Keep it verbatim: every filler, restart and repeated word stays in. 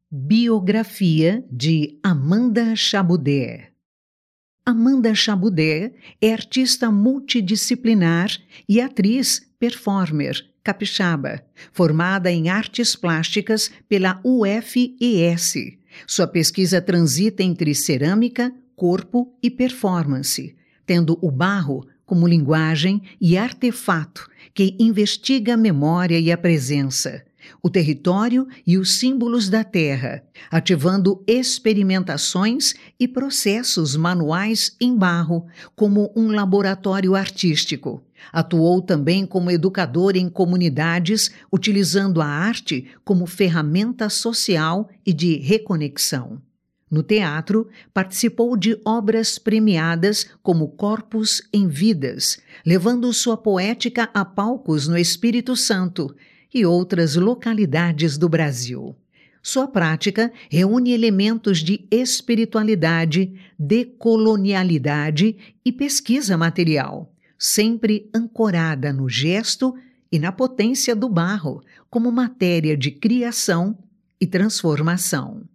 Biografia de Amanda Chaboudé. Amanda Chaboudé é artista multidisciplinar e atriz performer capixaba, formada em artes plásticas pela U F E S. Sua pesquisa transita entre cerâmica, corpo e performance, tendo o barro como linguagem e artefato que investiga a memória e a presença, o território e os símbolos da terra, ativando experimentações e processos manuais em barro como um laboratório artístico. Atuou também como educadora em comunidades, utilizando a arte como ferramenta social e de reconexão. No teatro, participou de obras premiadas como Corpus em Vidas, levando sua poética a palcos no Espírito Santo e outras localidades do Brasil. Sua prática reúne elementos de espiritualidade, decolonialidade e pesquisa material, sempre ancorada no gesto e na potência do barro como matéria de criação e transformação.